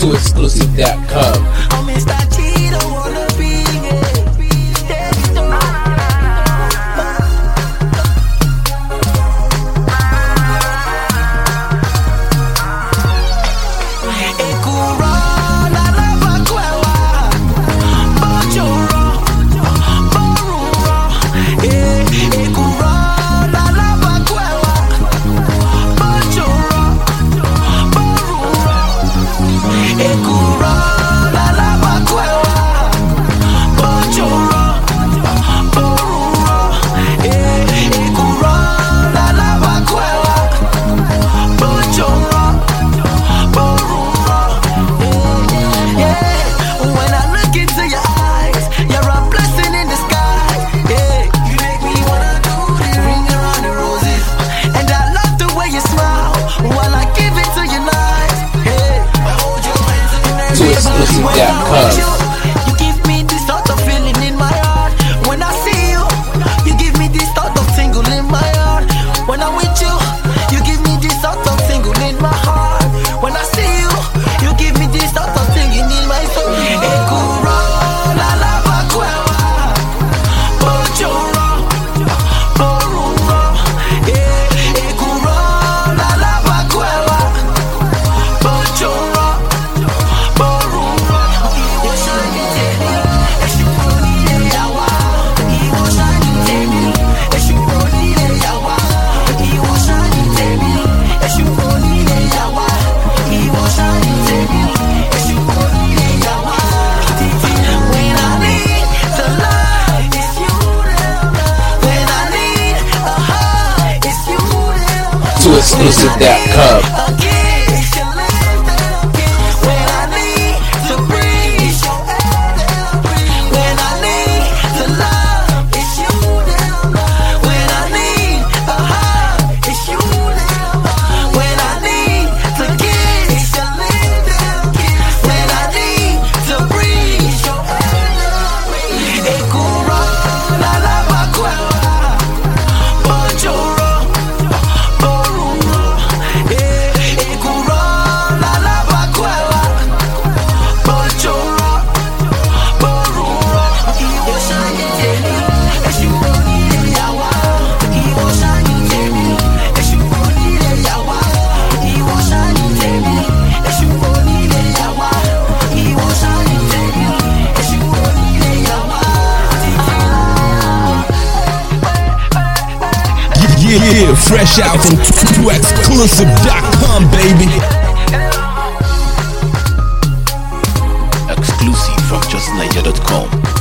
to exclusive.com. I'm Mr. G, don't wanna be You give me this sort of feeling in my heart. When I see you, you give me this sort of tingle in my heart. When I'm with you, you give me this sort of tingle in my heart. When I see you, you give me this sort of tingle in my soul. Ekuro, la la bakwewa, bojoro, boruro. Ekuro, la la bakwewa, bojoro. To exclusive.com. Yeah, fresh out from exclusive.com, baby. Exclusive from justniger.com.